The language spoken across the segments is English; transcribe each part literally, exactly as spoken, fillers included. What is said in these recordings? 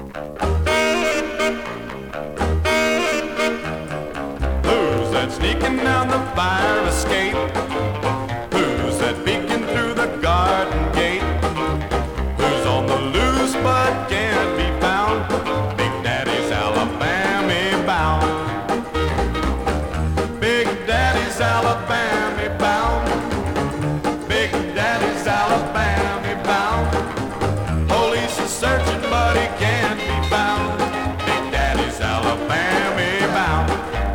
Who's that sneaking down the fire escape? Who's that peeking through the garden gate? Who's on the loose but can't be found? Big Daddy's Alabama bound. Big Daddy's Alabama bound. Big Daddy's Alabama bound. Police are searching but he can't be found. Big Daddy's Alabama bound.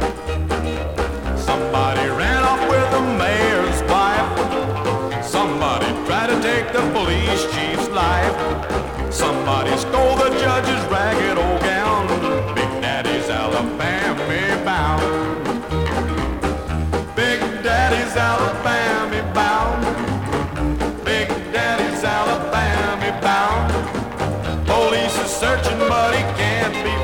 Somebody ran off with the mayor's wife. Somebody tried to take the police chief's life. Somebody stole the judge's ragged old gown. Big Daddy's Alabama bound. Big Daddy's Alabama bound. Big Daddy's Alabama bound. Police are searching but he can't be